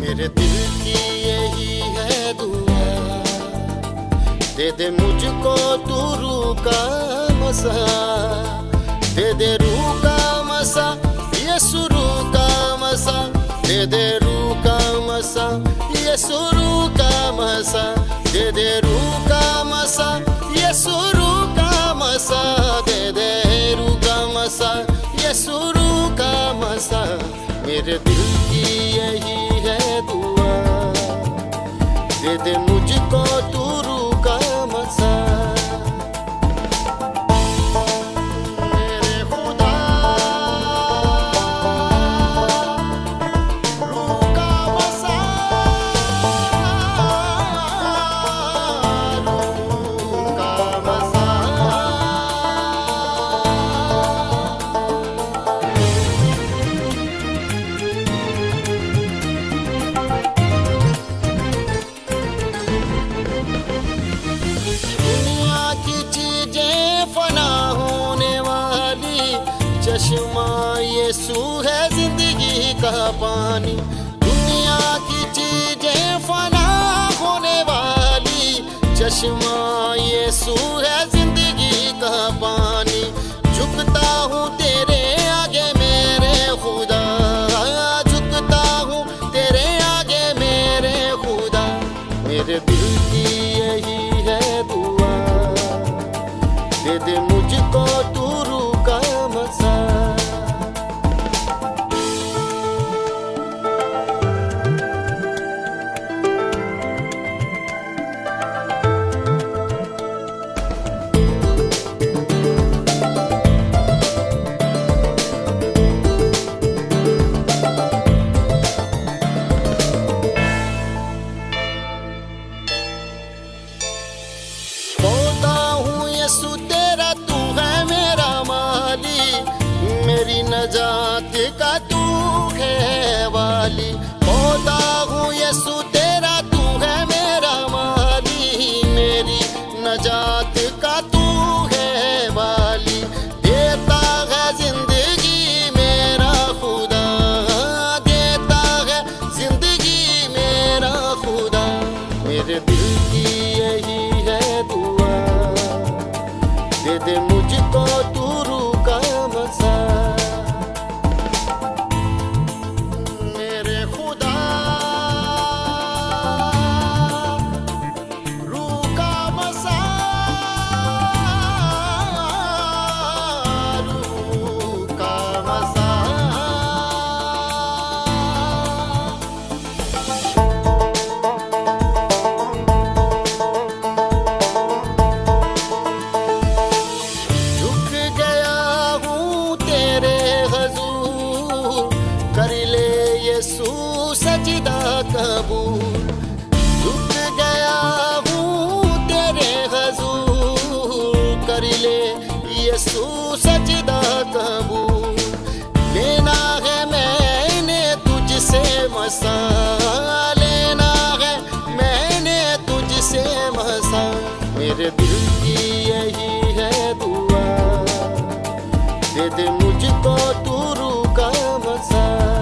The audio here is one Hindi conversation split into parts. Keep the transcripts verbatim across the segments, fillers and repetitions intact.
मेरे दिल की यही है दुआ, दे दे मुझको तू रूह का मसा, दे दे रूह का मसा, ये रूह का मसा, दे दे रूह का मसा, ये रूह का मसा, दे दे रूह का मसा, ये रूह का मसा, दे दे रूह का मसा, ये रूह का मसा। मेरे दिल की यही है दुआ, दे दे मुझको तू रूह का मसा। चश्मा यीशु है जिंदगी का पानी, दुनिया की चीजें फना होने वाली, चश्मा यीशु है जिंदगी का पानी। झुकता हूँ तेरे आगे मेरे खुदा, झुकता हूँ तेरे आगे मेरे खुदा। मेरे दिल की यही है दुआ, दे दे मुझको तू रूह का मसा। नजात का तू है वाली, पौधा हूँ यीशु तेरा, तू है मेरा माली, मेरी नजात का तू है वाली। देता है जिंदगी मेरा खुदा, देता है जिंदगी मेरा खुदा। मेरे दिल की यही है दुआ, दे दे मुझको तू रूह का मसा। कर ले यीशु सजदा कबूल, झुक गया हूँ तेरे हुजूर, कर ले यीशु सजदा कबूल। लेना है मैंने तुझसे मसा, लेना है मैंने तुझसे मसा। मेरे दिल की यही है दुआ, दे दे मुझको तू रूह का मसा।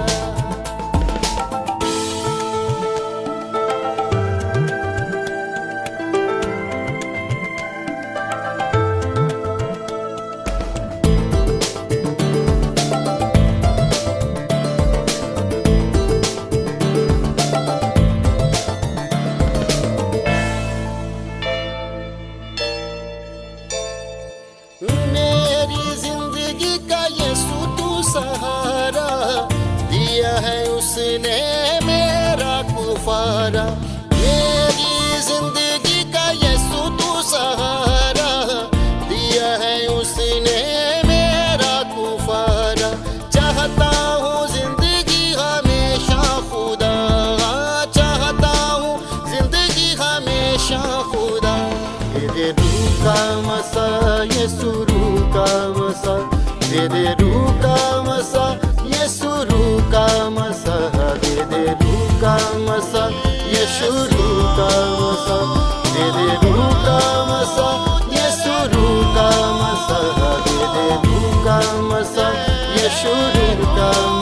मेरी जिंदगी का यीशु तू सहारा, दिया है उसने मेरा कुफारा। मेरी जिंदगी का यीशु तू सहारा, दिया है उसने मेरा कुफारा। चाहता हूँ जिंदगी हमेशा खुदा, चाहता हूँ जिंदगी हमेशा खुदा। तेरे रूह का मसा, यीशु रूह का मसा, दे दे रूह का मसा, यीशु रूह का मसा, दे दे रूह का मसा, यीशु रूह का मसा, दे दे रूह का मसा, यीशु रूह का मसा, दे दे रूह का मसा, यीशु रूह का